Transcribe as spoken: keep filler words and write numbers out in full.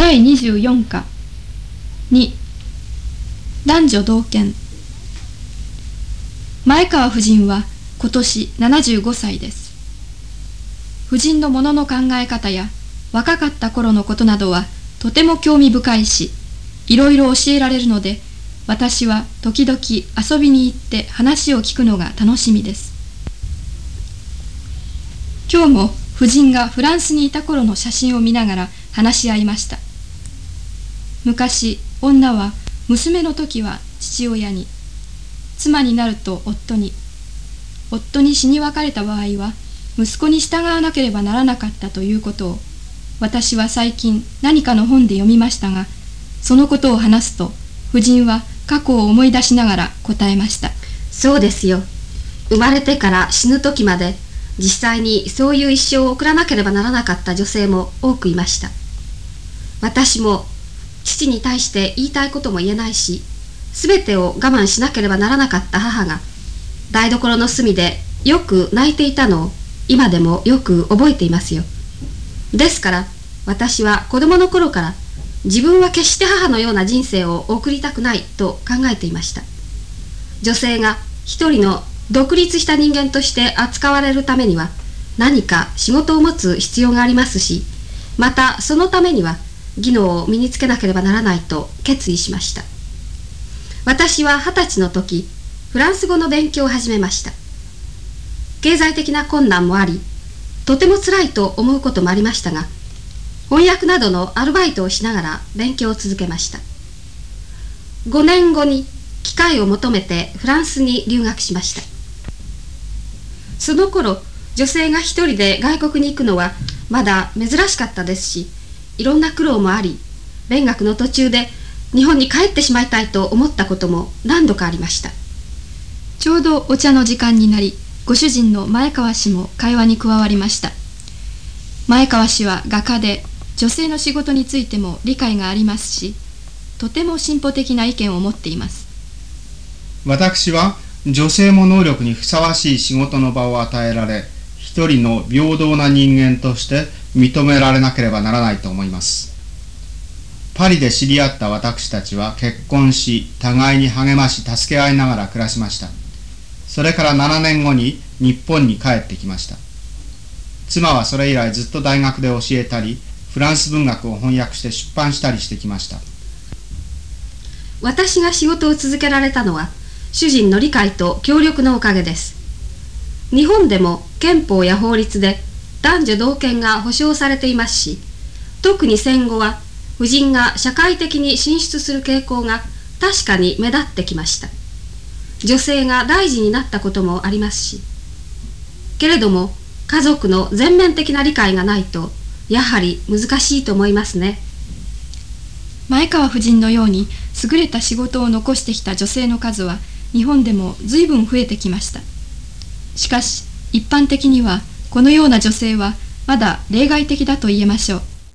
だいにじゅうよんかに男女同権。前川夫人は今年ななじゅうごさいです。夫人のものの考え方や若かった頃のことなどはとても興味深いし、いろいろ教えられるので、私は時々遊びに行って話を聞くのが楽しみです。今日も夫人がフランスにいた頃の写真を見ながら話し合いました。昔、女は娘の時は父親に、妻になると夫に、夫に死に別れた場合は息子に従わなければならなかったということを、私は最近何かの本で読みましたが、そのことを話すと夫人は過去を思い出しながら答えました。 そうですよ。生まれてから死ぬ時まで実際にそういう一生を送らなければならなかった女性も多くいました。私も父に対して言いたいことも言えないし、すべてを我慢しなければならなかった母が台所の隅でよく泣いていたのを今でもよく覚えていますよ。ですから私は子供の頃から自分は決して母のような人生を送りたくないと考えていました。女性が一人の独立した人間として扱われるためには何か仕事を持つ必要がありますし、またそのためには技能を身につけなければならないと決意しました。私は二十歳の時、フランス語の勉強を始めました。経済的な困難もあり、とても辛いと思うこともありましたが、翻訳などのアルバイトをしながら勉強を続けました。ごねんごに機会を求めてフランスに留学しました。その頃、女性が一人で外国に行くのはまだ珍しかったですし、いろんな苦労もあり、勉学の途中で日本に帰ってしまいたいと思ったことも何度かありました。 ちょうどお茶の時間になり、ご主人の前川氏も会話に加わりました。前川氏は画家で、女性の仕事についても理解がありますし、とても進歩的な意見を持っています。 私は女性も能力にふさわしい仕事の場を与えられ、一人の平等な人間として認められなければならないと思います。パリで知り合った私たちは結婚し、互いに励まし助け合いながら暮らしました。それからななねんごに日本に帰ってきました。妻はそれ以来ずっと大学で教えたり、フランス文学を翻訳して出版したりしてきました。 私が仕事を続けられたのは、主人の理解と協力のおかげです。日本でも憲法や法律で男女同権が保障されていますし、特に戦後は婦人が社会的に進出する傾向が確かに目立ってきました。女性が大臣になったこともありますし、けれども家族の全面的な理解がないとやはり難しいと思いますね。 前川夫人のように優れた仕事を残してきた女性の数は日本でも随分増えてきました。しかし一般的にはこのような女性はまだ例外的だと言えましょう。